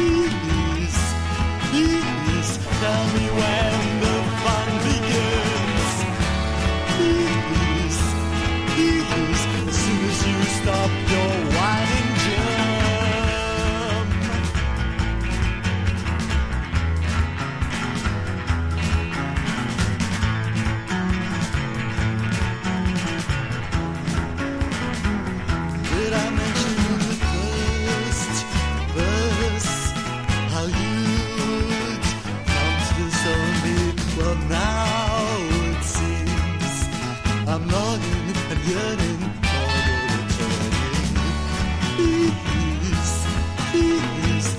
please, tell me when the fun begins. Please, please, as soon as you stop your whining jump. Did I mention in the first verse how you'd come to disown me? Well, now it seems I'm longing and yearning